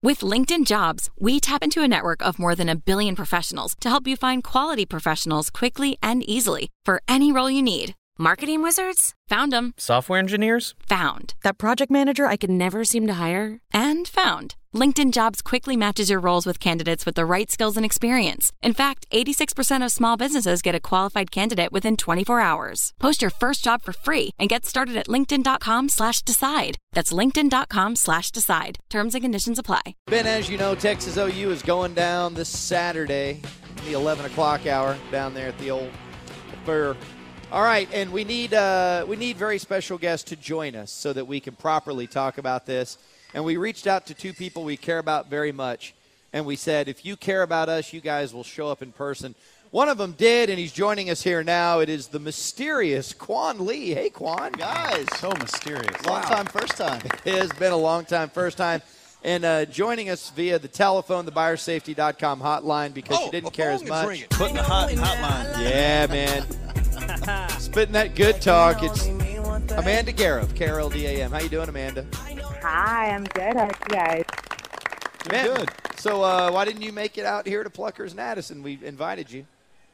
With LinkedIn Jobs, we tap into a network of more than 1 billion professionals to help you find quality professionals quickly and easily for any role you need. Marketing wizards? Found them. Software engineers? Found. That project manager I could never seem to hire? And found. LinkedIn Jobs quickly matches your roles with candidates with the right skills and experience. In fact, 86% of small businesses get a qualified candidate within 24 hours. Post your first job for free and get started at linkedin.com/decide. That's linkedin.com/decide. Terms and conditions apply. Ben, as you know, Texas OU is going down this Saturday, the 11 o'clock hour, down there at the old Fur. All right, and we need very special guests to join us so that we can properly talk about this. And we reached out to two people we care about very much, and we said, if you care about us, you guys will show up in person. One of them did, and he's joining us here now. It is the mysterious Quan Lee. Hey, Quan. Guys. So mysterious. Long time, first time. It has been a long time, first time. And joining us via the telephone, the buyersafety.com hotline, because you didn't care as much. Putting the hotline. Yeah, man. Spitting that good talk. It's Amanda Guerra of KRLD-AM. How you doing, Amanda? Hi, I'm good. How are you guys? Man, good. So why didn't you make it out here to Pluckers and Addison? We invited you.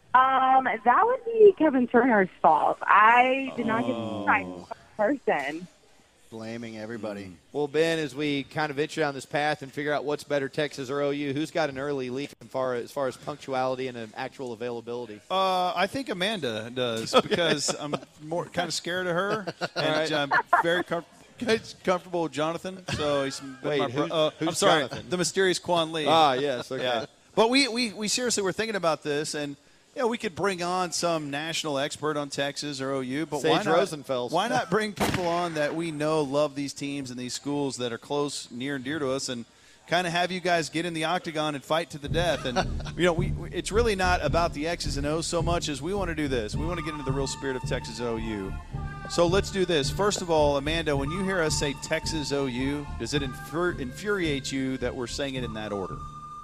That would be Kevin Turner's fault. I did not get to invite in person. Blaming everybody. Well, Ben, as we kind of venture down this path and figure out what's better, Texas or OU, who's got an early lead as far as punctuality and an actual availability? I think Amanda does because I'm more kind of scared of her, and I'm very comfortable with Jonathan. So he's who's I'm sorry, Jonathan? The mysterious Quan Lee. Ah, yes, okay. Yeah. But we seriously were thinking about this, and we could bring on some national expert on Texas or OU, but Sage Rosenfels. Why not bring people on that we know love these teams and these schools that are close, near and dear to us, and kind of have you guys get in the octagon and fight to the death? And it's really not about the X's and O's so much as we want to do this. We want to get into the real spirit of Texas OU. So let's do this. First of all, Amanda, when you hear us say Texas OU, does it infuriate you that we're saying it in that order?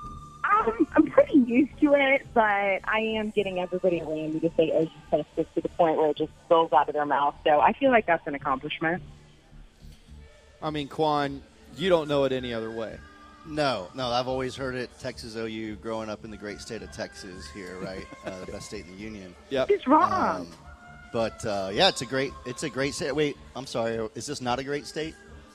I'm pretty used to it, but I am getting everybody around me to say OU Texas to the point where it just spills out of their mouth. So I feel like that's an accomplishment. I mean, Quan, you don't know it any other way. No, I've always heard it Texas OU growing up in the great state of Texas here, right? The best state in the union. Yep. It's wrong. But it's a great state. Wait, I'm sorry. Is this not a great state?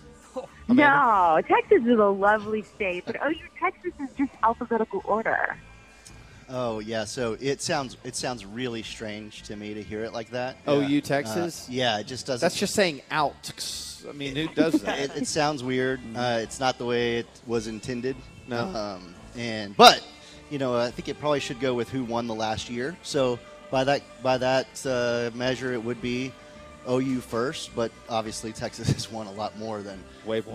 No, Texas is a lovely state, but OU Texas is just alphabetical order. Oh yeah, so it sounds really strange to me to hear it like that. OU Texas? Yeah, it just doesn't. That's just saying out. I mean, who does that? It sounds weird. It's not the way it was intended. No. But I think it probably should go with who won the last year. So by that measure, it would be OU first, but obviously Texas has won a lot more than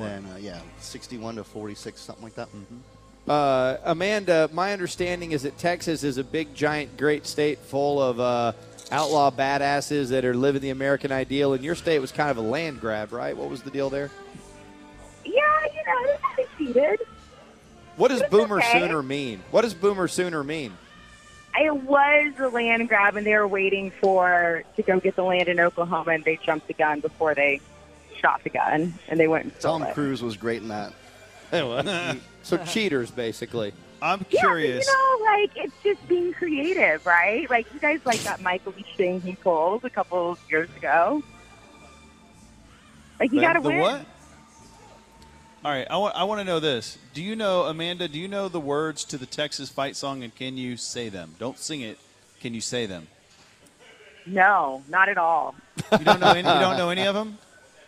61 to 46, something like that. Mm-hmm. Amanda, my understanding is that Texas is a big, giant, great state full of outlaw badasses that are living the American ideal, and your state was kind of a land grab, right? What was the deal there? Yeah, it succeeded. What does Boomer Sooner mean? What does Boomer Sooner mean? It was a land grab, and they were waiting to go get the land in Oklahoma, and they jumped the gun before they shot the gun, and they went and stole Tom it. Cruise was great in that. So cheaters, basically. I'm curious. It's just being creative, right? Like, you guys that Michael Leach thing he pulled a couple of years ago. Like, you got to win. What? All right, I want to know this. Do you know, Amanda, the words to the Texas fight song, and can you say them? Don't sing it. Can you say them? No, not at all. You don't know any of them?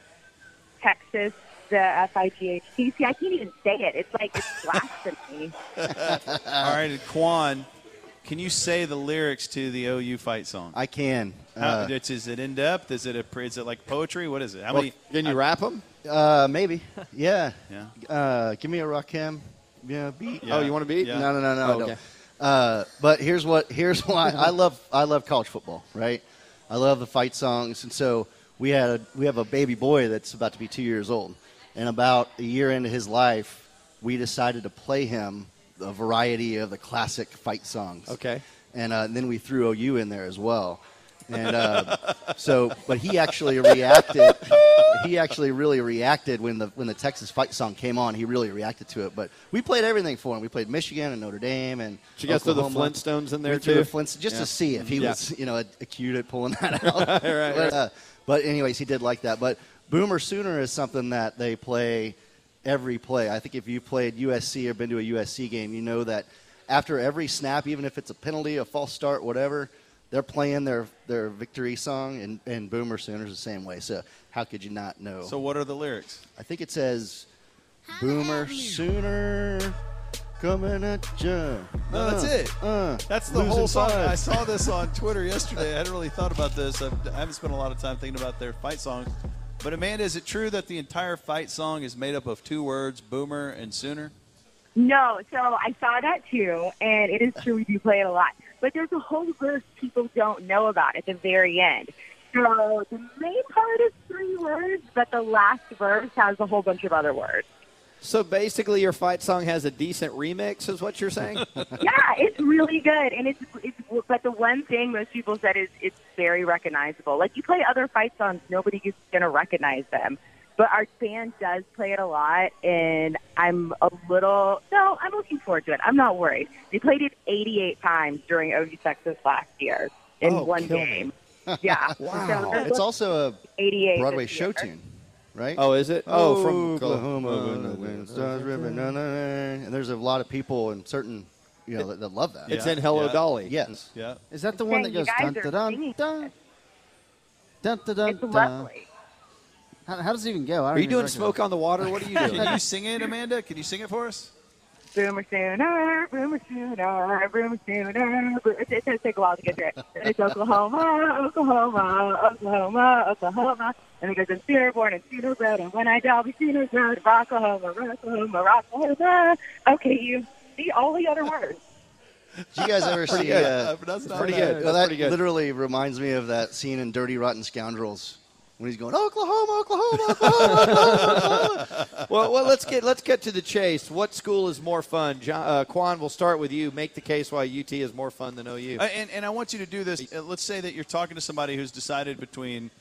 Texas, the F-I-G-H-T. See, I can't even say it. It's blasphemy. All right, Quan, can you say the lyrics to the OU fight song? I can. Is it in depth? Is it like poetry? What is it? Can you rap them? Maybe. Yeah. Give me a Rakim. Beat. Yeah. Oh, you want a beat? Yeah. No. Oh, okay. But here's why I love college football, right? I love the fight songs, and so we have a baby boy that's about to be 2 years old, and about a year into his life, we decided to play him a variety of the classic fight songs. Okay. And then we threw OU in there as well. And but he actually reacted. He actually really reacted when the Texas fight song came on. He really reacted to it. But we played everything for him. We played Michigan and Notre Dame and Did you guys throw the Oklahoma. Flintstones in there We threw too? the Flintstones just to see if he was, acute at pulling that Right, out. right. But anyways, he did like that. But Boomer Sooner is something that they play every play. I think if you played USC or been to a USC game, you know that after every snap, even if it's a penalty, a false start, whatever, they're playing their victory song, and Boomer Sooner's the same way. So how could you not know? So what are the lyrics? I think it says, Boomer Sooner coming at you. No, that's it. That's the losing whole song. five. I saw this on Twitter yesterday. I hadn't really thought about this. I haven't spent a lot of time thinking about their fight songs. But, Amanda, is it true that the entire fight song is made up of 2 words, Boomer and Sooner? No, so I saw that too, and it is true we do play it a lot. But there's a whole verse people don't know about at the very end. So the main part is 3 words, but the last verse has a whole bunch of other words. So basically, your fight song has a decent remix, is what you're saying? Yeah, it's really good, and it's. But the one thing most people said is it's very recognizable. Like you play other fight songs, nobody is going to recognize them. But our band does play it a lot, and I'm looking forward to it. I'm not worried. They played it 88 times during OU Texas last year in one kill me. game. Yeah. Wow. So It's also a 88 Broadway this show year. tune, right? Oh, is it? Oh, from Oklahoma, when the wind starts ripping, and there's a lot of people in certain, that love that. It's in Hello Yeah. Dolly. Yes. Yeah. Is that the one that Dang, you goes guys dun are dun singing dun this. dun dun dun It's dun? lovely. How does it even go? I don't Are you even doing recognize Smoke on the Water? What are you doing? Can you sing it, Amanda? Can you sing it for us? Boomer Sooner, Boomer Sooner, Boomer Sooner. It's going to take a while to get through it. It's Oklahoma, Oklahoma, Oklahoma, Oklahoma. And it goes, I'm Sooner born and Sooner bred, and when I die, I'll be Sooner bred. Rocklahoma, Rocklahoma, Rocklahoma. Okay, you see all the other words. Did you guys ever see? That's not pretty bad. good. Well, That's that pretty good. literally reminds me of that scene in Dirty Rotten Scoundrels when he's going Oklahoma, Oklahoma, Oklahoma, Oklahoma. well, let's get to the chase. What school is more fun? Quan, we'll start with you. Make the case why UT is more fun than OU. And I want you to do this. Let's say that you're talking to somebody who's decided between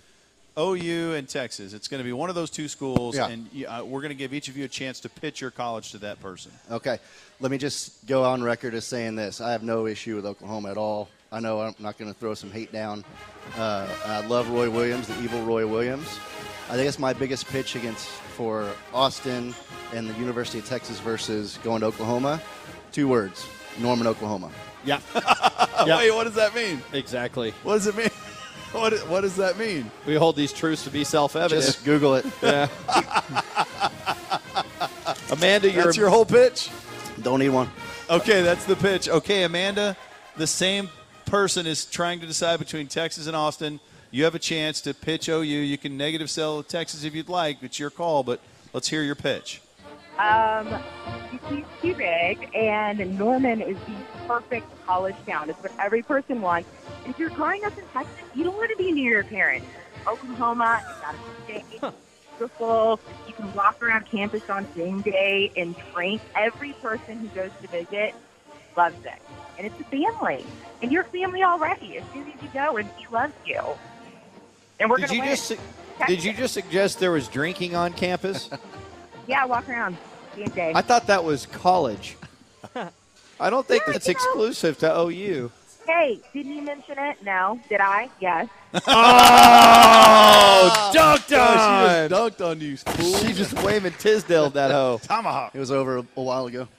OU and Texas. It's going to be one of those 2 schools, Yeah. and we're going to give each of you a chance to pitch your college to that person. Okay, let me just go on record as saying this. I have no issue with Oklahoma at all. I know I'm not going to throw some hate down. I love Roy Williams, the evil Roy Williams. I think it's my biggest pitch for Austin and the University of Texas versus going to Oklahoma. 2 words, Norman, Oklahoma. Yeah. Wait, what does that mean? Exactly. What does it mean? What does that mean? We hold these truths to be self-evident. Just Google it. Yeah. Amanda, That's your whole pitch? Don't need one. Okay, that's the pitch. Okay, Amanda, the same person is trying to decide between Texas and Austin. You have a chance to pitch OU. You can negative sell Texas if you'd like. It's your call, but let's hear your pitch. UT's too big, and Norman is the perfect college town. It's what every person wants. If you're growing up in Texas, you don't want to be near your parents. Oklahoma, it's got a state, beautiful. You can walk around campus on game day and drink. Every person who goes to visit loves it. And it's a family. And you're family already as soon as you go, and he loves you. And we're going to win. Did you just suggest there was drinking on campus? Yeah, walk around. Game day. I thought that was college. I don't think Yeah, that's you know. exclusive to OU. Hey, didn't you mention it? No. Did I? Yes. Oh, dunked She on! just dunked on you, fool. She just waving Tisdale that hoe. Tomahawk. It was over a while ago.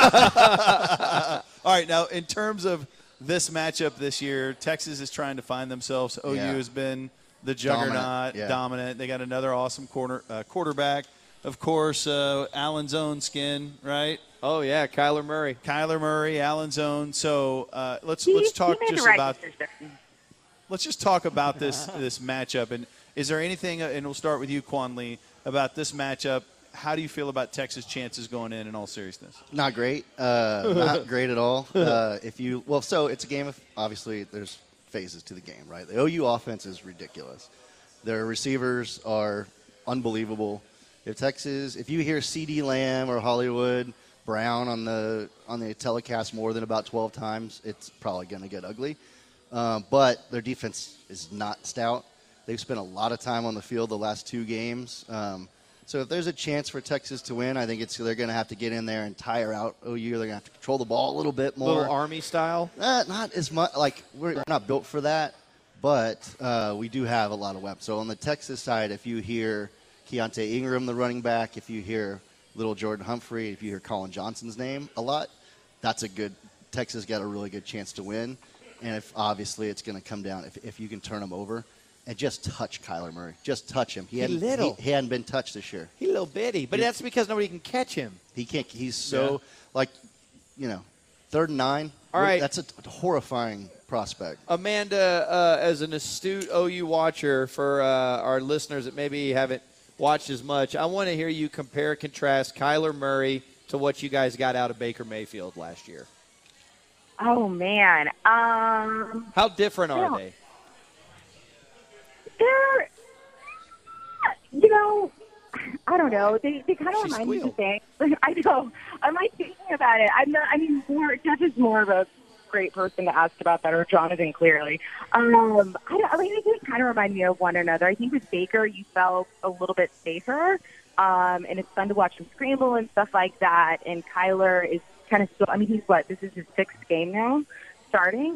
All right, now in terms of this matchup this year, Texas is trying to find themselves. OU Yeah. has been the juggernaut, dominant. They got another awesome quarterback. Of course, Allen's own skin, right? Oh yeah, Kyler Murray. Kyler Murray, Allen's own. So let's talk he made just the right about decision. let's just talk about this matchup. And is there anything? And we'll start with you, Quan Lee, about this matchup. How do you feel about Texas' chances going in all seriousness? Not great. Not great at all. So it's a game of, obviously, there's phases to the game, right? The OU offense is ridiculous. Their receivers are unbelievable. If you hear CeeDee Lamb or Hollywood Brown on the telecast more than about 12 times, it's probably going to get ugly. but their defense is not stout. They've spent a lot of time on the field the last 2 games. So if there's a chance for Texas to win, I think they're going to have to get in there and tire out OU. They're going to have to control the ball a little bit more. Little Army style? Not as much. Like, we're not built for that, but we do have a lot of weapons. So on the Texas side, if you hear Keontae Ingram, the running back, if you hear little Jordan Humphrey, if you hear Colin Johnson's name a lot, that's a good – Texas got a really good chance to win. And if obviously it's going to come down if you can turn them over. And just touch Kyler Murray. Just touch him. He hadn't been touched this year. He's a little bitty, but that's because nobody can catch him. He can't. He's so, 3rd and 9. All right. That's a horrifying prospect. Amanda, as an astute OU watcher for our listeners that maybe haven't watched as much, I want to hear you compare and contrast Kyler Murray to what you guys got out of Baker Mayfield last year. Oh, man. How different are they? They're, I don't know. They kind of remind me of the thing. I know. I'm thinking about it. Jeff is more of a great person to ask about that, or Jonathan, clearly. They just kind of remind me of one another. I think with Baker, you felt a little bit safer, and it's fun to watch him scramble and stuff like that. And Kyler is kind of still, this is his 6th game now starting.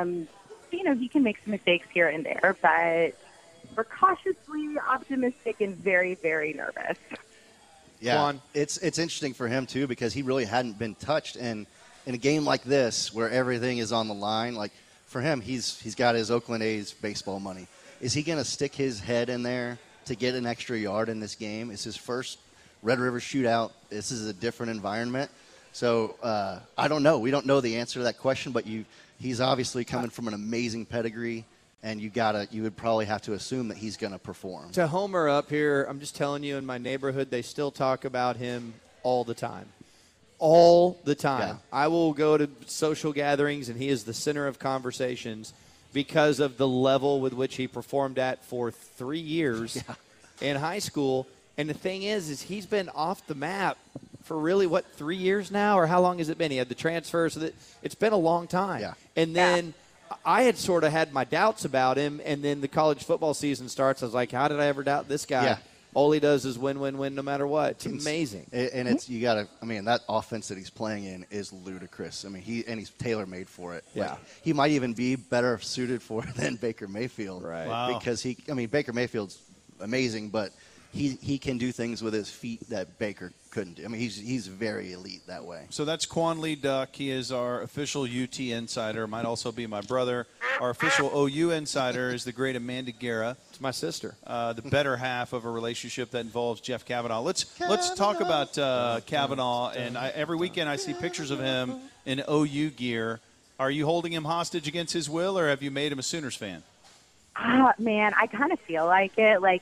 He can make some mistakes here and there, but we're cautiously optimistic and very, very nervous. Yeah, it's interesting for him, too, because he really hadn't been touched. And in a game like this where everything is on the line, like for him, he's got his Oakland A's baseball money. Is he going to stick his head in there to get an extra yard in this game? It's his first Red River shootout. This is a different environment. So I don't know. We don't know the answer to that question, but he's obviously coming from an amazing pedigree. And you would probably have to assume that he's going to perform. To Homer up here, I'm just telling you, in my neighborhood, they still talk about him all the time. All the time. Yeah. I will go to social gatherings, and he is the center of conversations because of the level with which he performed at for 3 years in high school. And the thing is he's been off the map for really, 3 years now? Or how long has it been? He had the transfer, so that it's been a long time. Yeah. And then I had sort of had my doubts about him, and then the college football season starts. I was like, how did I ever doubt this guy? Yeah. All he does is win, win, win no matter what. It's amazing. And that offense that he's playing in is ludicrous. He's tailor-made for it. Yeah. Like, he might even be better suited for it than Baker Mayfield. Right. Wow. Because Baker Mayfield's amazing, but he can do things with his feet that Baker couldn't do. He's very elite that way. So that's Quan Lee Duck. He is our official UT insider. Might also be my brother. Our official OU insider is the great Amanda Guerra. It's my sister. The better half of a relationship that involves Jeff Kavanaugh. Let's talk about Kavanaugh. And every weekend I see pictures of him in OU gear. Are you holding him hostage against his will, or have you made him a Sooners fan? Man, I kind of feel like it. Like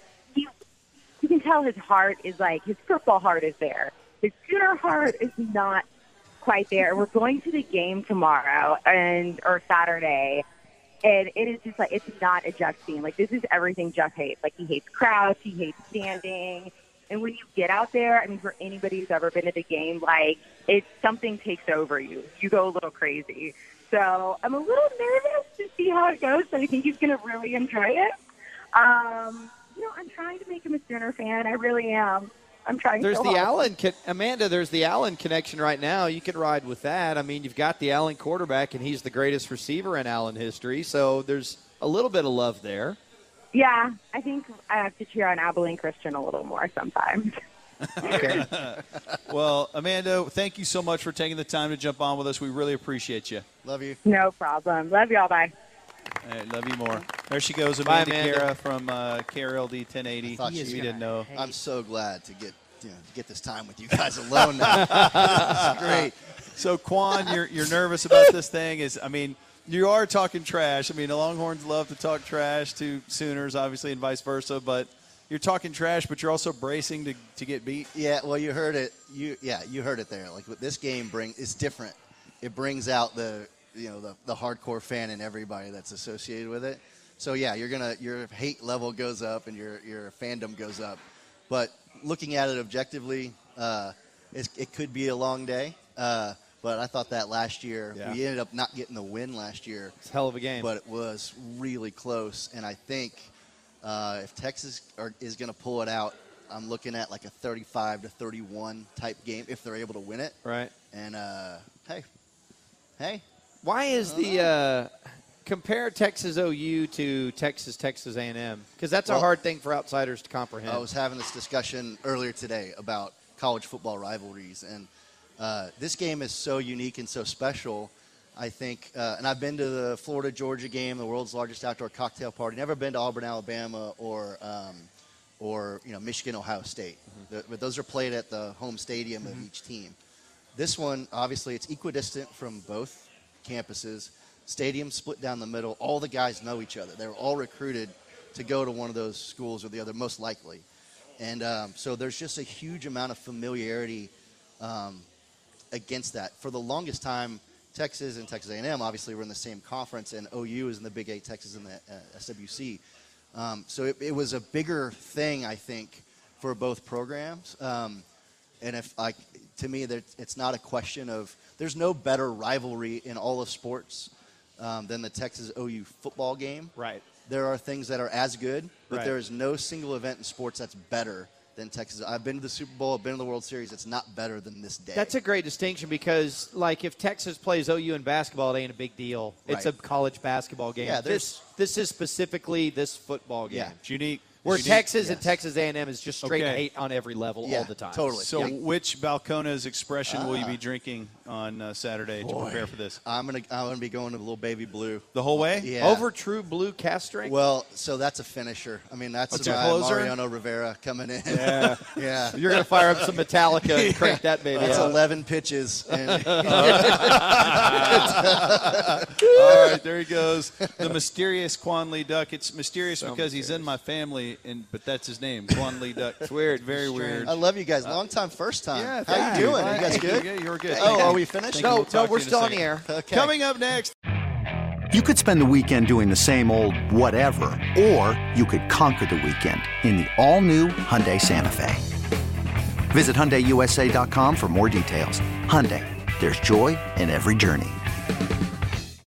you can tell his heart is his football heart is there. His Sooner heart is not quite there. We're going to the game tomorrow or Saturday, and it is just it's not a Jeff scene. This is everything Jeff hates. He hates crowds, he hates standing, and when you get out there, for anybody who's ever been to the game, something takes over you. You go a little crazy. So I'm a little nervous to see how it goes, but I think he's going to really enjoy it. I'm trying to make him a Sooner fan. I really am. I'm trying. There's so the hard. Allen, Amanda. There's the Allen connection right now. You can ride with that. You've got the Allen quarterback, and he's the greatest receiver in Allen history. So there's a little bit of love there. Yeah, I think I have to cheer on Abilene Christian a little more sometimes. Okay. Well, Amanda, thank you so much for taking the time to jump on with us. We really appreciate you. Love you. No problem. Love y'all. Bye. All right, love you more. There she goes, Bye, Amanda Amanda. Guerra from KRLD 1080. thought We she- didn't know. I'm so glad to get this time with you guys alone now. This is great. So, Quan, you're nervous about this thing. You are talking trash. The Longhorns love to talk trash to Sooners, obviously, and vice versa. But you're talking trash, but you're also bracing to get beat. Yeah, well, you heard it. You heard it there. What this game is different. It brings out the hardcore fan in everybody that's associated with it. So yeah, your hate level goes up and your fandom goes up. But looking at it objectively, it could be a long day. But But I thought that last year, Yeah. we ended up not getting the win last year. It's a hell of a game. But it was really close. And I think if Texas is going to pull it out, I'm looking at like a 35-31 type game if they're able to win it. Right. And, hey. Why is the compare Texas OU to Texas A&M? Because that's a hard thing for outsiders to comprehend. I was having this discussion earlier today about college football rivalries, and this game is so unique and so special. I think, and I've been to the Florida-Georgia game, the world's largest outdoor cocktail party. Never been to Auburn, Alabama, or Michigan, Ohio State. But those are played at the home stadium of each team. This one, obviously, it's equidistant from both campuses. Stadium split down the middle. All the guys know each other. They were all recruited to go to one of those schools or the other, most likely. And so there's just a huge amount of familiarity against that. For the longest time, Texas and Texas A&M obviously were in the same conference, and OU is in the Big 8, Texas in the SWC. So it was a bigger thing, I think, for both programs. And to me, it's not a question of – there's no better rivalry in all of sports than the Texas-OU football game. Right. There are things that are as good, but Right. there is no single event in sports that's better than Texas. I've been to the Super Bowl. I've been to the World Series. It's not better than this day. That's a great distinction because, like, if Texas plays OU in basketball, it ain't a big deal. It's a Right. college basketball game. Yeah, this is specifically this football game. Yeah. It's unique. Where It's unique. Texas and Texas A&M is just straight Okay. hate on every level Yeah, all the time. totally. So Yeah. which Balcones expression will you be drinking on Saturday to prepare for this? I'm gonna be going to the Little Baby Blue. The whole way? Yeah. Over True Blue cast strength? Well, so that's a finisher. I mean, that's That's a my closer? Mariano Rivera coming in. Yeah. Yeah. You're going to fire up some Metallica and crank that baby That's out. 11 pitches. And All right, there he goes. The mysterious Quan Lee Duck. It's mysterious because he's in my family, but that's his name, Quan Lee Duck. It's weird, very weird. I love you guys. Long time, first time. Yeah, How thank you doing? You guys good? Yeah, you're good. Oh, are we finished? Thank you. We'll talk we're to you in a still on the second. air. Okay. Coming up next. You could spend the weekend doing the same old whatever, or you could conquer the weekend in the all-new Hyundai Santa Fe. Visit HyundaiUSA.com for more details. Hyundai, there's joy in every journey.